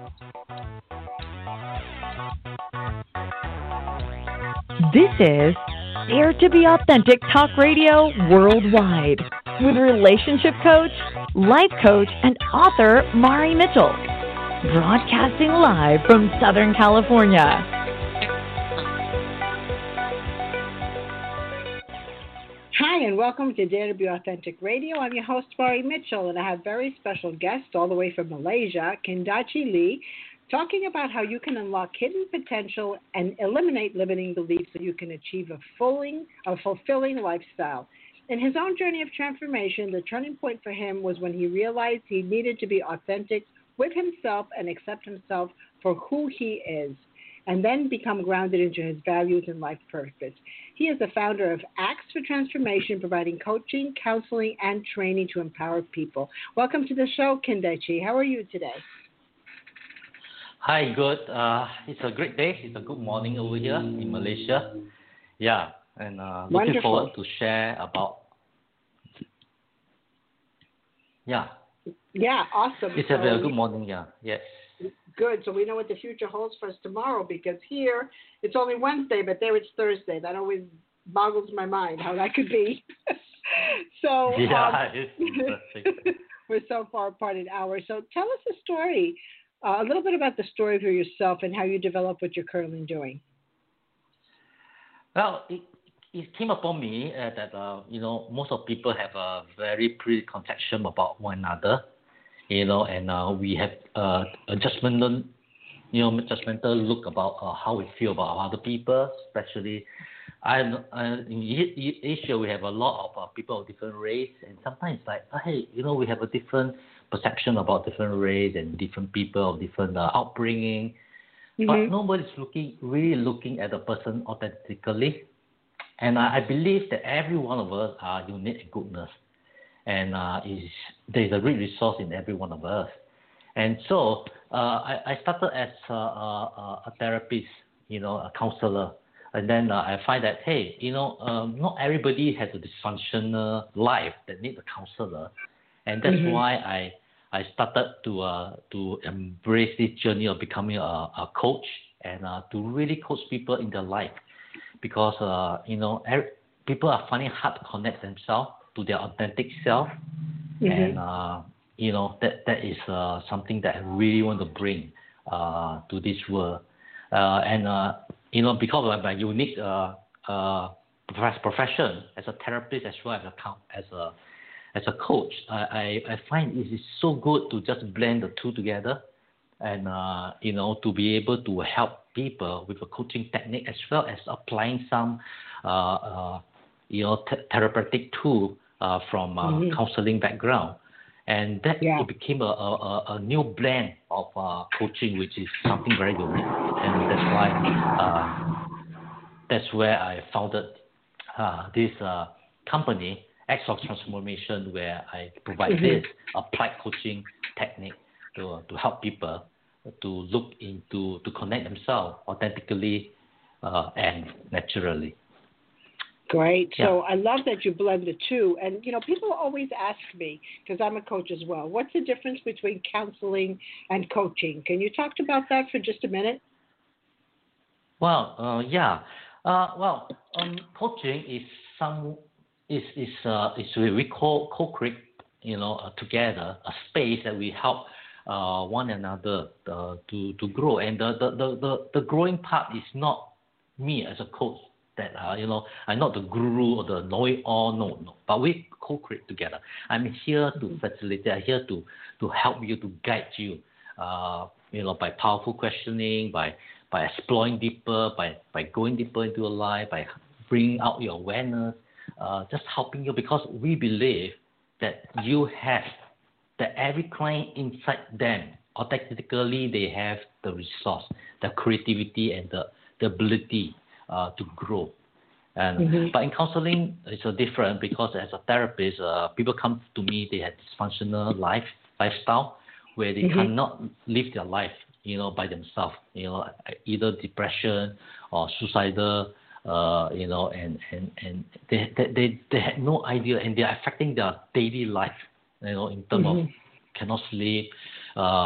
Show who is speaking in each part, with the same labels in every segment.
Speaker 1: This is Dare to be Authentic Talk Radio Worldwide with relationship coach, life coach, and author Mari Mitchell. Broadcasting live from Southern California.
Speaker 2: Hi, and welcome to Dare to be Authentic Radio. I'm your host, Mari Mitchell, and I have very special guests all the way from Malaysia, Kendachi Lee, talking about how you can unlock hidden potential and eliminate limiting beliefs so you can achieve a fulfilling lifestyle. In his own journey of transformation, the turning point for him was when he realized he needed to be authentic with himself and accept himself for who he is, and then become grounded into his values and life purpose. He is the founder of Acts for Transformation, providing coaching, counseling, and training to empower people. Welcome to the show, Kendachi. How are you today?
Speaker 3: Hi, good. It's a great day. It's a good morning over here in Malaysia. Yeah, and looking forward to share about. Yeah.
Speaker 2: Yeah, awesome.
Speaker 3: It's a very good morning. Yeah. Yes.
Speaker 2: Good. So we know what the future holds for us tomorrow, because here it's only Wednesday, but there it's Thursday. That always boggles my mind how that could be. So
Speaker 3: yeah, it's interesting.
Speaker 2: We're so far apart in hours. So tell us a story. A little bit about the story for yourself and how you developed what you're currently doing.
Speaker 3: Well, it came upon me that most of people have a very preconception about one another, and we have a judgmental look about how we feel about other people, especially. In Asia, we have a lot of people of different race, and sometimes it's like, hey, we have a different perception about different race and different people of different upbringing, but nobody's really looking at the person authentically. And I believe that every one of us are unique and goodness, and there's a great resource in every one of us. And so I started as a therapist, a counselor. And then I find that, hey, not everybody has a dysfunctional life that needs a counselor. And that's why I started to embrace this journey of becoming a coach and to really coach people in their life. Because, people are finding it hard to connect themselves to their authentic self. And, that is something that I really want to bring to this world. Because of my unique profession as a therapist as well as a coach, I find it is so good to just blend the two together and, to be able to help people with a coaching technique as well as applying some, therapeutic tool from counseling background. And that it became a new blend of coaching, which is something very unique. And that's why that's where I founded this company, Acts of Transformation, where I provide this applied coaching technique to help people to connect themselves authentically and naturally.
Speaker 2: Great.
Speaker 3: Yeah.
Speaker 2: So I love that you blend the two. And, people always ask me, because I'm a coach as well, what's the difference between counseling and coaching? Can you talk about that for just a minute?
Speaker 3: Well, yeah. Coaching is we co-create, together a space that we help one another to grow. And the growing part is not me as a coach. That I'm not the guru or the know-it-all, no. But we co-create together. I'm here to facilitate. I'm here to help you, to guide you, by powerful questioning, by exploring deeper, by going deeper into your life, by bringing out your awareness, just helping you, because we believe that that every client inside them, authentically, they have the resource, the creativity, and the ability to grow. And but in counseling, it's different, because as a therapist, people come to me, they have dysfunctional lifestyle where they cannot live their life, by themselves, either depression or suicidal, and they had no idea, and they are affecting their daily life, in terms of cannot sleep,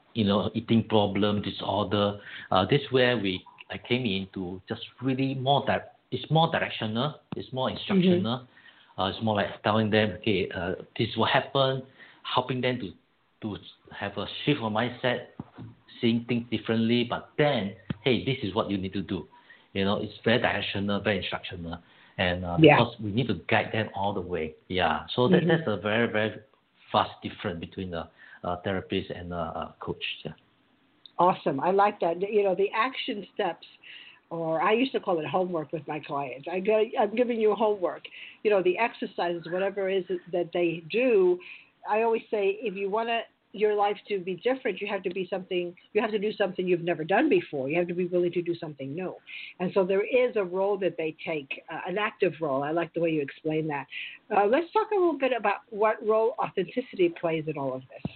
Speaker 3: eating problem, disorder. This is where I came in to just really it's more directional, it's more instructional. It's more like telling them, okay, this is what happened, helping them to have a shift of mindset, seeing things differently. But then, hey, this is what you need to do. It's very directional, very instructional, and because we need to guide them all the way. Yeah. So that's a very, very vast difference between a therapist and a coach. Yeah.
Speaker 2: Awesome. I like that. The action steps, or I used to call it homework with my clients. I'm giving you homework. The exercises, whatever it is that they do. I always say, if you want your life to be different, you have to do something you've never done before. You have to be willing to do something new. And so there is a role that they take, an active role. I like the way you explain that. Let's talk a little bit about what role authenticity plays in all of this.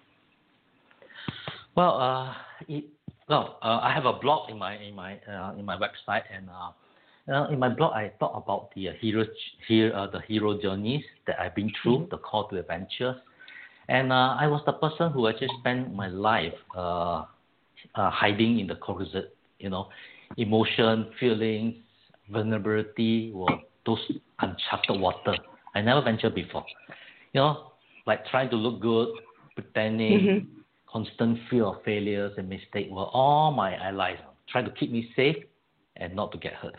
Speaker 3: Well, I have a blog in my website, and in my blog I talk about the hero journeys that I've been through, the call to adventure, and I was the person who actually spent my life hiding in the closet. Emotion, feelings, vulnerability were those uncharted water. I never ventured before. Like trying to look good, pretending. Constant fear of failures and mistakes were all my allies, trying to keep me safe and not to get hurt.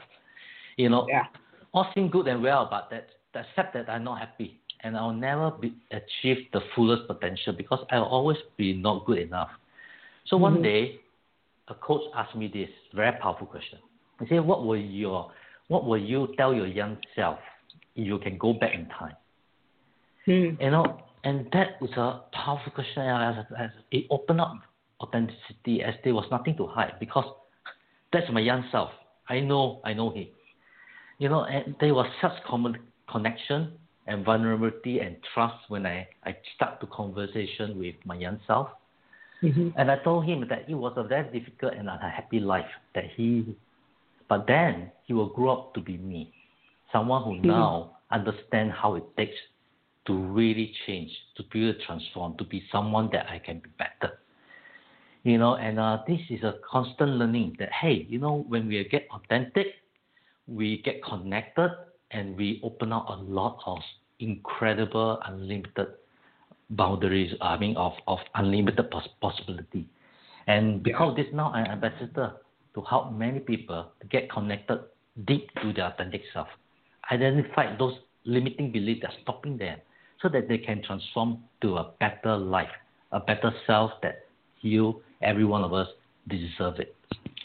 Speaker 3: All seem good and well, but except that I'm not happy, and I'll never achieve the fullest potential because I'll always be not good enough. So one day, a coach asked me this very powerful question. He said, "What will you tell your young self if you can go back in time?" And that is a powerful question. It opened up authenticity as there was nothing to hide because that's my young self. I know him. And there was such common connection and vulnerability and trust when I start the conversation with my young self. And I told him that it was a very difficult and unhappy life but then he will grow up to be me, someone who now understands how it takes to really change, to be transform, to be someone that I can be better. And this is a constant learning that, hey, when we get authentic, we get connected, and we open up a lot of incredible, unlimited boundaries, of unlimited possibility. And because of this, now I'm an ambassador to help many people to get connected deep to their authentic self, identify those limiting beliefs that are stopping them, so that they can transform to a better life, a better self that every one of us deserve it.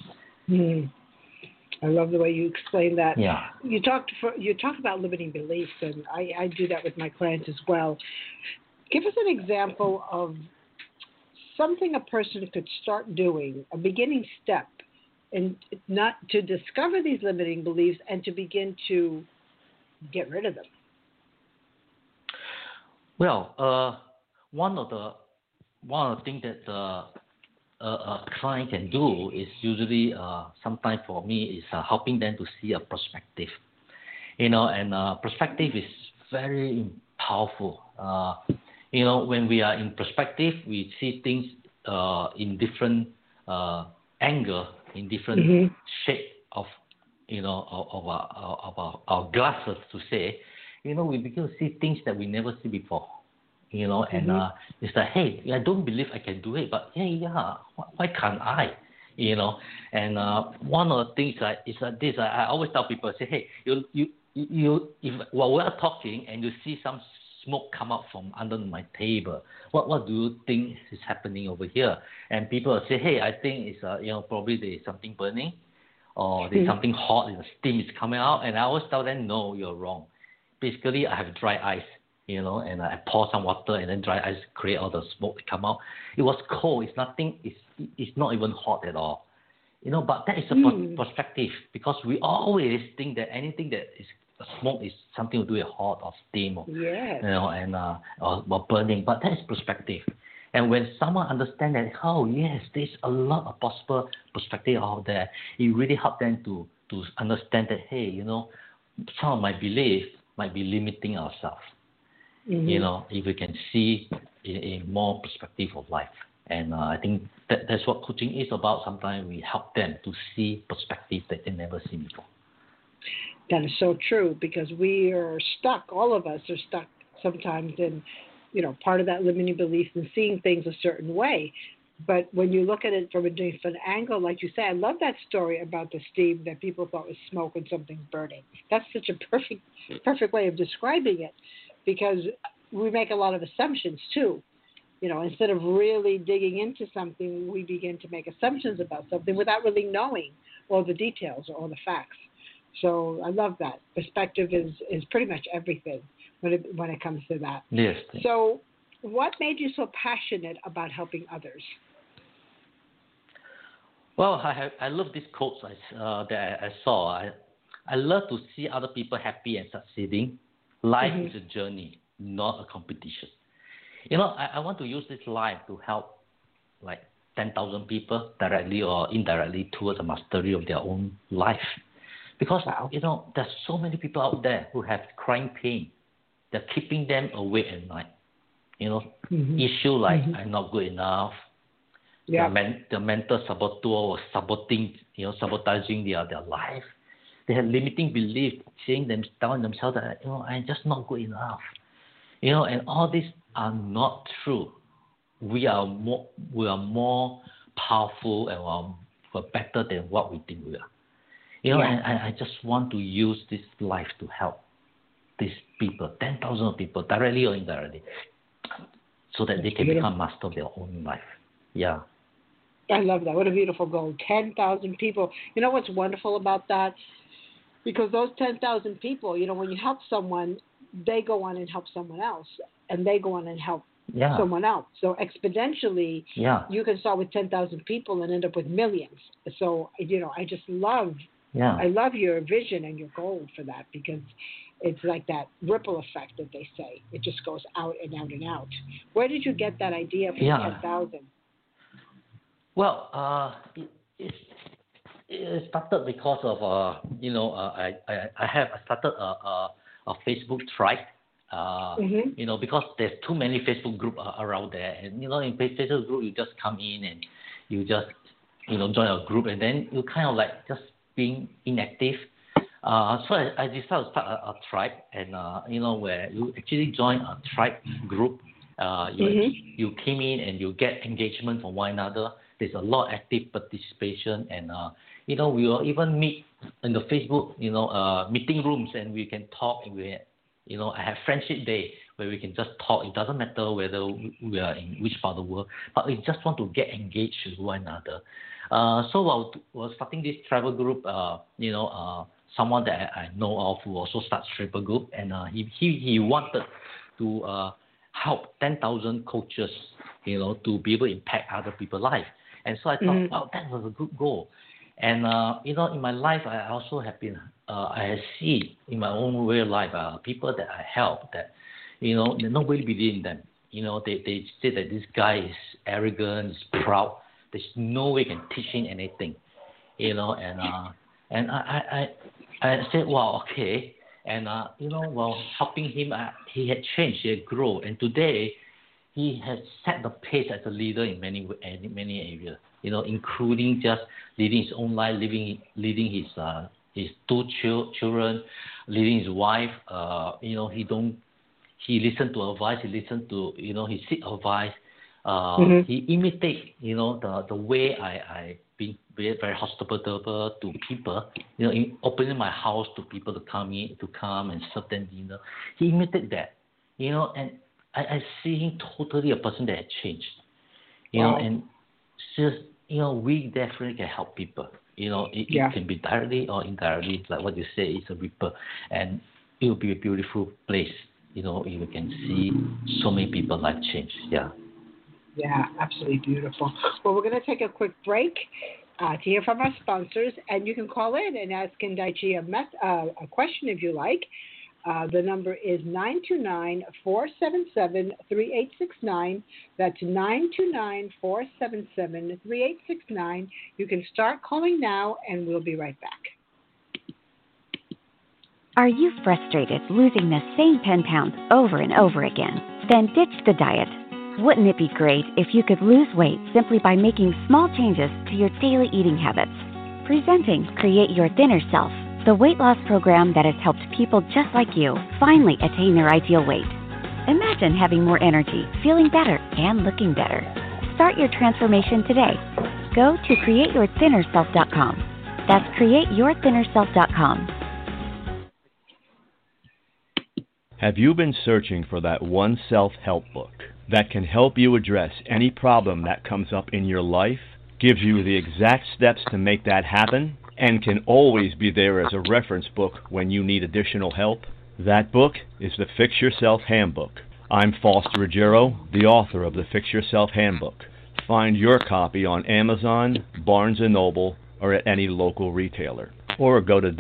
Speaker 2: I love the way you explain that.
Speaker 3: Yeah.
Speaker 2: You talked about limiting beliefs, and I do that with my clients as well. Give us an example of something a person could start doing, a beginning step, and not to discover these limiting beliefs and to begin to get rid of them.
Speaker 3: Well, one of the things that a client can do is usually sometimes for me is helping them to see a perspective, and perspective is very powerful. When we are in perspective, we see things in different angle, in different shape of our glasses to say. We begin to see things that we never see before, and it's like, hey, I don't believe I can do it, but why can't I? And one of the things is like this. I always tell people, say, hey, if while we're talking and you see some smoke come out from under my table, what do you think is happening over here? And people will say, hey, I think it's probably there's something burning, or there's something hot, and the steam is coming out. And I always tell them, no, you're wrong. Basically, I have dry ice, and I pour some water, and then dry ice create all the smoke that come out. It was cold. It's nothing. It's not even hot at all. But that is a perspective, because we always think that anything that is smoke is something to do with hot or steam, or or burning. But that is perspective. And when someone understands that, oh yes, there's a lot of possible perspective out there, it really helps them to understand that, hey, some of my beliefs might be limiting ourselves. If we can see a more perspective of life, And I think that's what coaching is about. Sometimes we help them to see perspectives that they never seen before.
Speaker 2: That is so true, because we are stuck. All of us are stuck sometimes in, part of that limiting belief and seeing things a certain way. But when you look at it from a different angle, like you say, I love that story about the steam that people thought was smoke and something burning. That's such a perfect way of describing it, because we make a lot of assumptions too. Instead of really digging into something, we begin to make assumptions about something without really knowing all the details or all the facts. So I love that. Perspective is pretty much everything when it comes to that.
Speaker 3: Yes.
Speaker 2: So what made you so passionate about helping others?
Speaker 3: Well, I love this quote that I saw. I love to see other people happy and succeeding. Life is a journey, not a competition. I want to use this life to help like 10,000 people directly or indirectly towards the mastery of their own life. Because, there's so many people out there who have crying pain. They're keeping them awake at night. Issue like I'm not good enough. Yeah. The mental saboteur was sabotaging their life. They have limiting belief, telling themselves that, I'm just not good enough. And all these are not true. We are more powerful and we're better than what we think we are. And I just want to use this life to help these people, 10,000 people, directly or indirectly, so that they can become master of their own life. Yeah.
Speaker 2: I love that. What a beautiful goal. 10,000 people. You know what's wonderful about that? Because those 10,000 people, when you help someone, they go on and help someone else, and they go on and help someone else. So exponentially, you can start with 10,000 people and end up with millions. So, I just love I love your vision and your goal for that, because it's like that ripple effect that they say. It just goes out and out and out. Where did you get that idea for 10,000?
Speaker 3: Well, it started because of I started a Facebook tribe. Because there's too many Facebook groups around there, and in Facebook group you just come in and you just join a group, and then you kind of like just being inactive. So I decided to start a tribe, and where you actually join a tribe group, you came in and you get engagement from one another. There's a lot of active participation, and we will even meet in the Facebook meeting rooms, and we can talk, and I have friendship day where we can just talk. It doesn't matter whether we are in which part of the world, but we just want to get engaged with one another. So while starting this travel group, someone that I know of who also starts travel group, and he wanted to help 10,000 coaches, to be able to impact other people's life. And so I thought, wow, that was a good goal. And in my life, I also have been, I see in my own real life, people that I help that, nobody believes in them. They say that this guy is arrogant, is proud. There's no way can teach him anything, and I said, wow, okay. And, while helping him, he had changed, he had grown. And today, he has set the pace as a leader in many areas, including just leading his own life, leading his two children, leading his wife. He listened to advice, he listened to, he seek advice. He imitate, the way I been very hospitable to people, in opening my house to people to come and serve them dinner. He imitated that, and I see him totally a person that had changed, and just, we definitely can help people. It can be directly or indirectly, like what you say, it's a ripple, and it will be a beautiful place. You can see so many people's life change.
Speaker 2: Yeah, absolutely beautiful. Well, we're going to take a quick break to hear from our sponsors, and you can call in and ask Kindaichi a question if you like. The number is 929-477-3869. That's 929-477-3869. You can start calling now, and we'll be right back.
Speaker 4: Are you frustrated losing the same 10 pounds over and over again? Then ditch the diet. Wouldn't it be great if you could lose weight simply by making small changes to your daily eating habits? Presenting Create Your Thinner Self, the weight loss program that has helped people just like you finally attain their ideal weight. Imagine having more energy, feeling better, and looking better. Start your transformation today. Go to createyourthinnerself.com. That's createyourthinnerself.com.
Speaker 5: Have you been searching for that one self-help book that can help you address any problem that comes up in your life, gives you the exact steps to make that happen, and can always be there as a reference book when you need additional help? That book is the Fix Yourself Handbook. I'm Foster Ruggiero, the author of the Fix Yourself Handbook. Find your copy on Amazon, Barnes & Noble, or at any local retailer. Or go to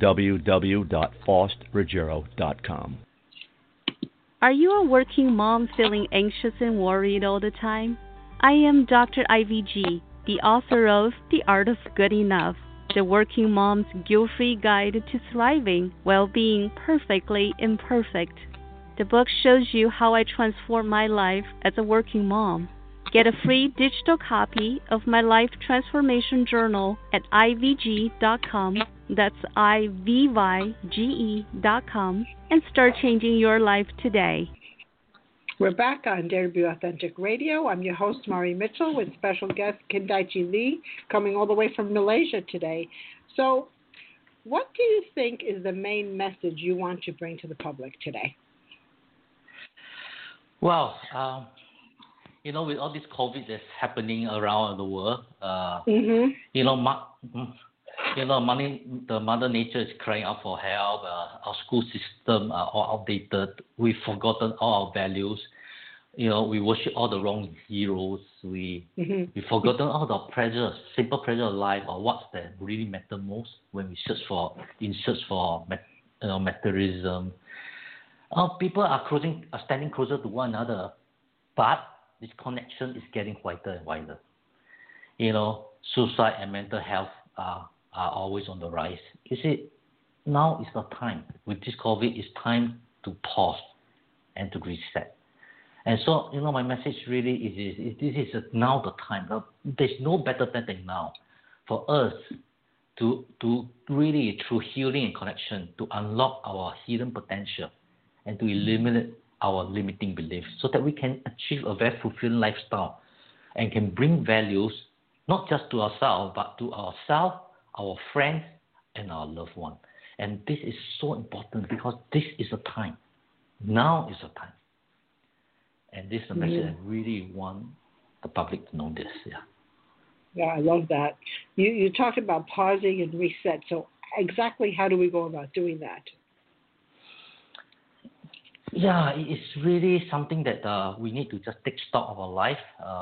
Speaker 5: www.fostruggiero.com.
Speaker 6: Are you a working mom feeling anxious and worried all the time? I am Dr. Ivy G, the author of The Art of Good Enough, the working mom's guilt-free guide to thriving while being perfectly imperfect. The book shows you how I transform my life as a working mom. Get a free digital copy of my Life Transformation Journal at ivg.com. That's IVYGE.com, and start changing your life today.
Speaker 2: We're back on Dare to Be Authentic Radio. I'm your host, Mari Mitchell, with special guest Kindaichi Lee, coming all the way from Malaysia today. So, what do you think is the main message you want to bring to the public today?
Speaker 3: Well, with all this COVID that's happening around the world, the Mother Nature is crying out for help. Our school system are all outdated. We've forgotten all our values. We worship all the wrong heroes. We've forgotten all the pleasures, simple pleasure of life, or what's that really matter most when we search for materialism. People are standing closer to one another, but this connection is getting wider and wider. Suicide and mental health are always on the rise. You see, now is the time. With this COVID, it's time to pause and to reset. And so, my message really is this is now the time. There's no better time than now for us to really, through healing and connection, to unlock our hidden potential and to eliminate our limiting beliefs so that we can achieve a very fulfilling lifestyle and can bring values not just to ourselves, but to ourselves, our friends, and our loved one. And this is so important because this is the time. Now is the time. And this is the message I really want the public to know this.
Speaker 2: Yeah, I love that. You talked about pausing and reset. So exactly how do we go about doing that?
Speaker 3: Yeah, it's really something that we need to just take stock of our life,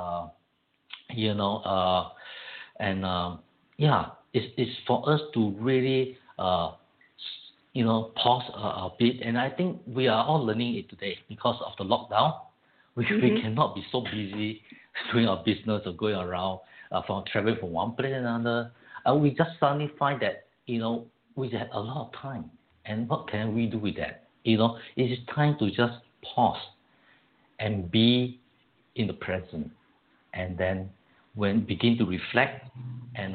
Speaker 3: it's for us to really, pause a bit. And I think we are all learning it today because of the lockdown. We cannot be so busy doing our business or going around, traveling from one place to another. We just suddenly find that, we have a lot of time. And what can we do with that? It is time to just pause and be in the present. And then when begin to reflect and,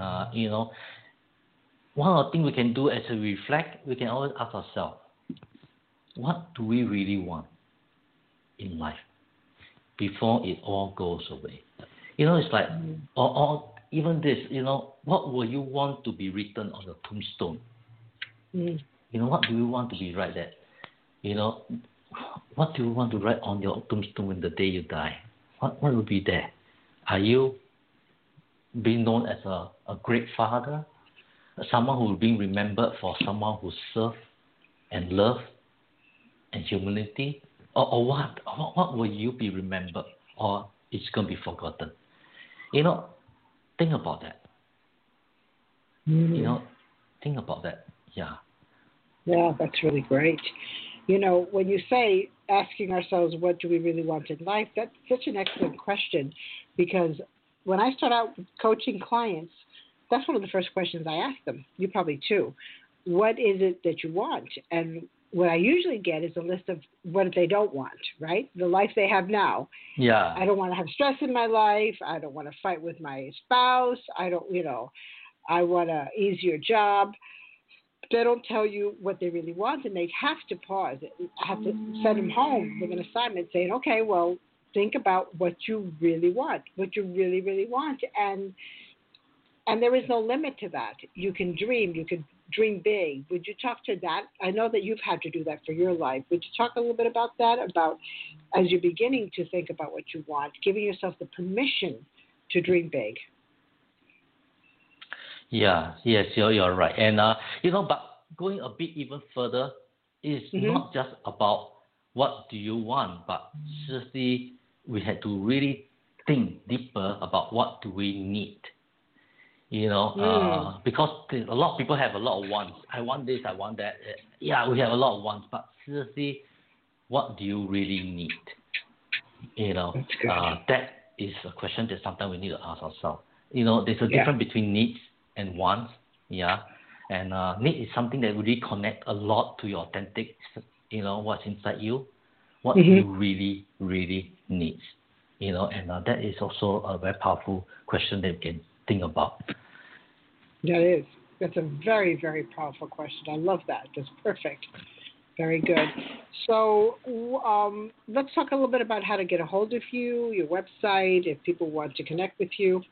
Speaker 3: one of the things we can do as we reflect, we can always ask ourselves, what do we really want in life before it all goes away? It's like, or even this, what will you want to be written on your tombstone? What do you want to be right there? What do you want to write on your tombstone when the day you die? What will be there? Are you being known as a great father? Someone who will be remembered for someone who served and loved and humility? Or what? What will you be remembered? Or it's going to be forgotten? Think about that. Think about that. Yeah.
Speaker 2: Yeah, that's really great. When you say asking ourselves what do we really want in life, that's such an excellent question, because when I start out coaching clients, that's one of the first questions I ask them. You probably too. What is it that you want? And what I usually get is a list of what they don't want, right? The life they have now.
Speaker 3: Yeah.
Speaker 2: I don't want to have stress in my life. I don't want to fight with my spouse. I want an easier job. They don't tell you what they really want, and they have to pause. I have to send them home with an assignment saying, okay, well, think about what you really want, what you really, really want. And there is no limit to that. You can dream big. Would you talk to that? I know that you've had to do that for your life. Would you talk a little bit about that, about as you're beginning to think about what you want, giving yourself the permission to dream big?
Speaker 3: Yeah, yes, you're right. And, but going a bit even further is not just about what do you want, but seriously, we had to really think deeper about what do we need. Because a lot of people have a lot of wants. I want this, I want that. Yeah, we have a lot of wants, but seriously, what do you really need? That is a question that sometimes we need to ask ourselves. There's a difference between needs and wants. Yeah, and need is something that really connect a lot to your authentic, what's inside you, what you really, really need. And that is also a very powerful question that we can think about.
Speaker 2: That is. That's a very, very powerful question. I love that. That's perfect. Very good. So let's talk a little bit about how to get a hold of you, your website, if people want to connect with you.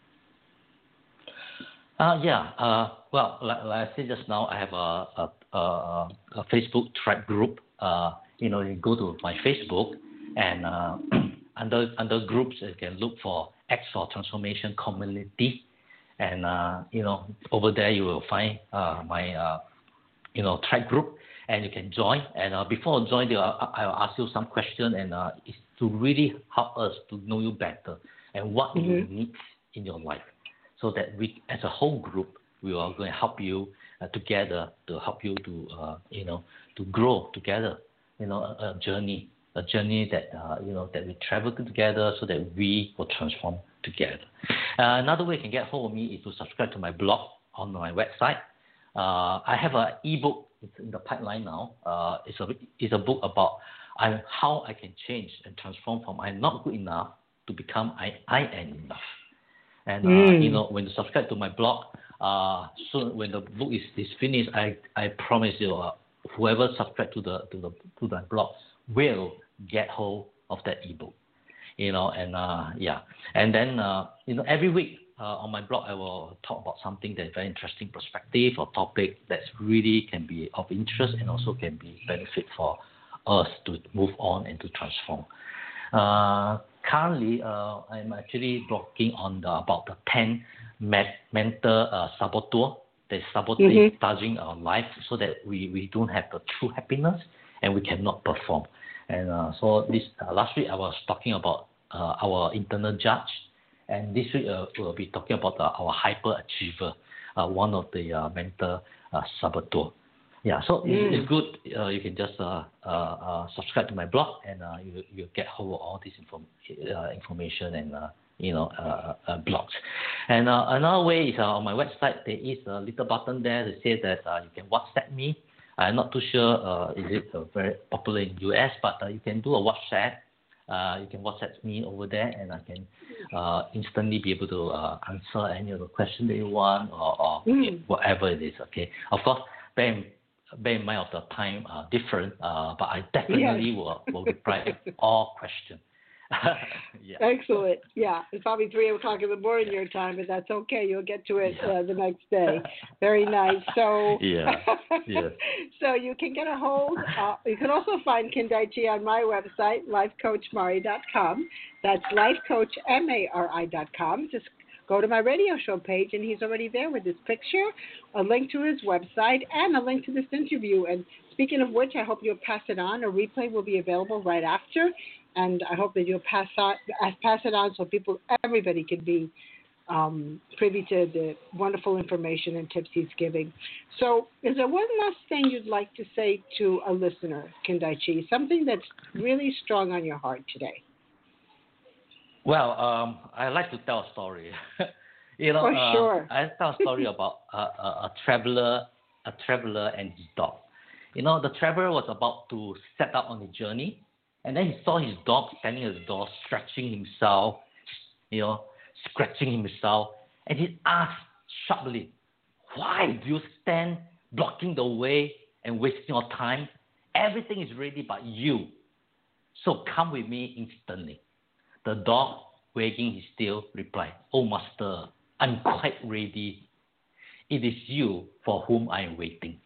Speaker 3: Well, like I said just now, I have a Facebook tribe group. You go to my Facebook, and under groups, you can look for X for Transformation Community. And, over there you will find my, tribe group, and you can join. And before joining, I'll ask you some questions, and it's to really help us to know you better and what you need in your life, so that we, as a whole group, we are going to help you together to help you to, to grow together, a journey that, that we travel together so that we will transform together. Another way you can get hold of me is to subscribe to my blog on my website. I have an ebook. It's in the pipeline now. It's a book about how I can change and transform from I'm not good enough to become I am enough. And when you subscribe to my blog, soon when the book is finished, I promise you, whoever subscribe to the blog will get hold of that ebook. And then every week on my blog I will talk about something that's very interesting perspective or topic that really can be of interest and also can be benefit for us to move on and to transform. Currently, I'm actually blogging on about the 10 mental saboteur that sabotaging our life, so that we don't have the true happiness and we cannot perform. And so this last week I was talking about our internal judge, and this week we'll be talking about our hyperachiever, one of the mental saboteur. Yeah, so it's good. You can just subscribe to my blog, and you get hold of all this information and blogs. And another way is on my website. There is a little button there that says that you can WhatsApp me. I'm not too sure is it very popular in US, but you can do a WhatsApp. You can WhatsApp me over there, and I can instantly be able to answer any of the questions that you want or whatever it is. Okay, of course, bear in mind of the time different, but I definitely will reply all questions. Yeah.
Speaker 2: Excellent. Yeah, it's probably 3 o'clock in the morning your time, but that's okay. You'll get to it the next day. Very nice. So so you can get a hold. You can also find Ken Daichi on my website, lifecoachmari.com. That's lifecoachmari.com. Just go to my radio show page, and he's already there with his picture, a link to his website, and a link to this interview. And speaking of which, I hope you'll pass it on. A replay will be available right after. And I hope that you'll pass it on so everybody can be privy to the wonderful information and tips he's giving. So is there one last thing you'd like to say to a listener, Ken Daichi, something that's really strong on your heart today?
Speaker 3: Well, I like to tell a story.
Speaker 2: Sure.
Speaker 3: I tell a story about a traveler and his dog. The traveler was about to set out on the journey, and then he saw his dog standing at the door, stretching himself, scratching himself, and he asked sharply, "Why do you stand blocking the way and wasting your time? Everything is ready but you. So come with me instantly." The dog, wagging his tail, replied, "Oh, master, I'm quite ready. It is you for whom I am waiting."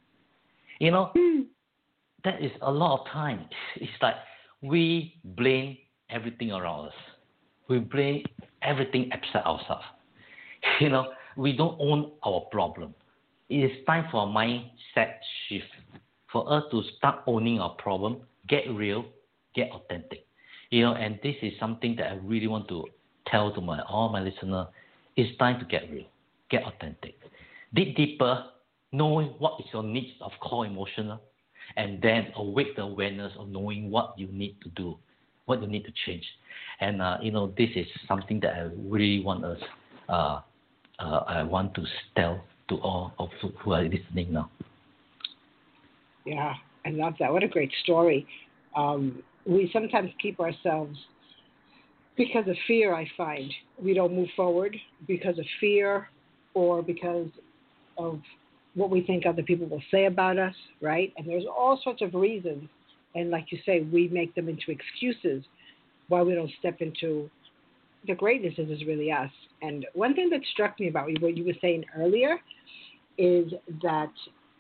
Speaker 3: That is a lot of time. It's like we blame everything around us. We blame everything except ourselves. We don't own our problem. It is time for a mindset shift, for us to start owning our problem, get real, get authentic. And this is something that I really want to tell to all my listeners. It's time to get real, get authentic. Dig deeper, knowing what is your needs of core emotional, and then awake the awareness of knowing what you need to do, what you need to change. And, this is something that I really want us, I want to tell to all of who are listening now.
Speaker 2: Yeah, I love that. What a great story. We sometimes keep ourselves, because of fear, I find. We don't move forward because of fear or because of what we think other people will say about us, right? And there's all sorts of reasons. And like you say, we make them into excuses why we don't step into the greatness that is really us. And one thing that struck me about what you were saying earlier is that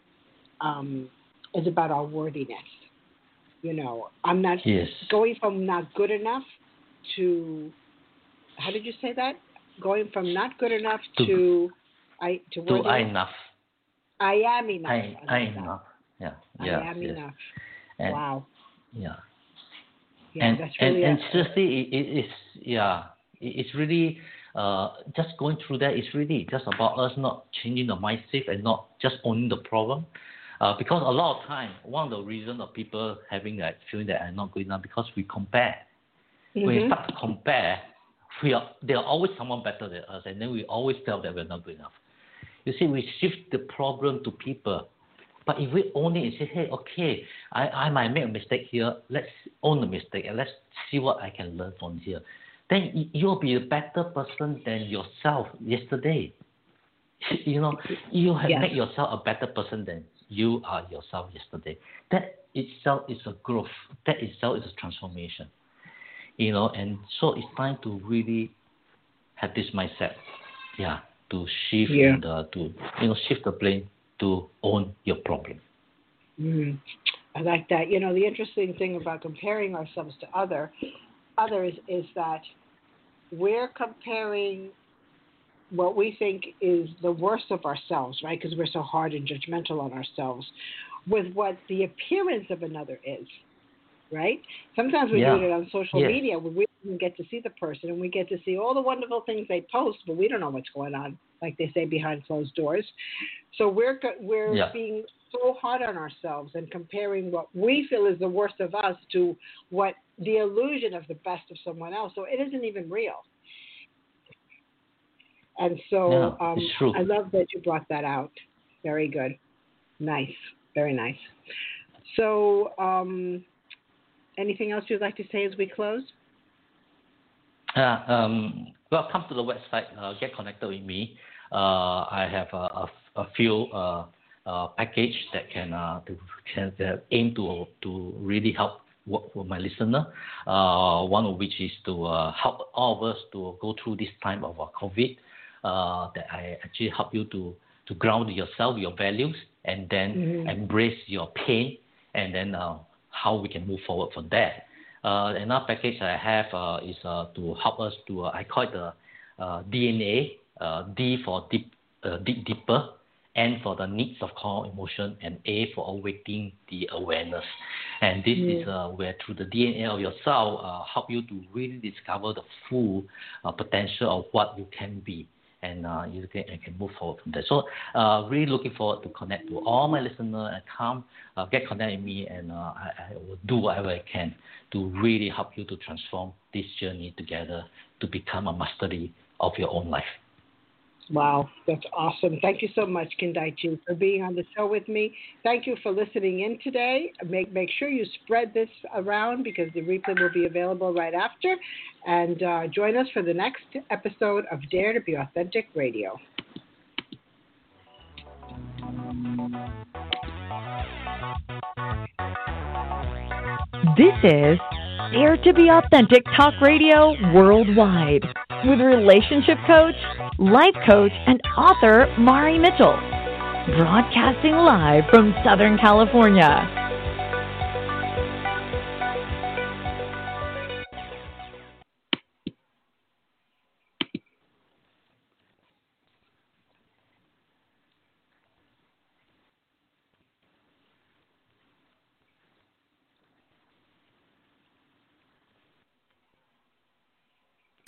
Speaker 2: is about our worthiness. I'm not going from not good enough to, how did you say that? Going from not good enough to I enough. I am enough.
Speaker 3: I am enough. Yeah.
Speaker 2: I am enough.
Speaker 3: And,
Speaker 2: wow.
Speaker 3: Yeah.
Speaker 2: Yeah, that's really
Speaker 3: and seriously, it's really just going through that. It's really just about us not changing the mindset and not just owning the problem. Because a lot of time, one of the reasons of people having that feeling that I'm not good enough because we compare. Mm-hmm. When you start to compare, there are always someone better than us, and then we always feel that we're not good enough. You see, we shift the problem to people. But if we own it and say, hey, okay, I might make a mistake here, let's own the mistake and let's see what I can learn from here. Then you'll be a better person than yourself yesterday. You have made yourself a better person than you are yourself yesterday. That itself is a growth. That itself is a transformation. And so it's time to really have this mindset. To shift and to shift the blame to own your problem.
Speaker 2: I like that. The interesting thing about comparing ourselves to others is that we're comparing what we think is the worst of ourselves, right? Because we're so hard and judgmental on ourselves, with what the appearance of another is, right? Sometimes we do it on social media where we don't get to see the person and we get to see all the wonderful things they post, but we don't know what's going on, like they say, behind closed doors. So we're being so hard on ourselves and comparing what we feel is the worst of us to what the illusion of the best of someone else. So it isn't even real. And so
Speaker 3: it's true.
Speaker 2: I love that you brought that out. Very good. Nice. Very nice. So anything else you'd like to say as we close?
Speaker 3: Well, come to the website, get connected with me. I have a few package that can aim to really help for my listener. One of which is to help all of us to go through this time of COVID. That I actually help you to ground yourself, your values, and then embrace your pain, and then how we can move forward from there. Another package I have is to help us to, I call it the DNA, D for dig deeper, N for the needs of core emotion, and A for awakening the awareness. And this is where through the DNA of yourself, help you to really discover the full potential of what you can be. And you can move forward from there. So really looking forward to connect to all my listeners and come get connected with me, and I will do whatever I can to really help you to transform this journey together to become a mastery of your own life.
Speaker 2: Wow, that's awesome. Thank you so much, Kindaichi, for being on the show with me. Thank you for listening in today. Make sure you spread this around because the replay will be available right after. And join us for the next episode of Dare to Be Authentic Radio.
Speaker 1: This is Dare to Be Authentic Talk Radio Worldwide with relationship coach, life coach, and author Mari Mitchell. Broadcasting live from Southern California.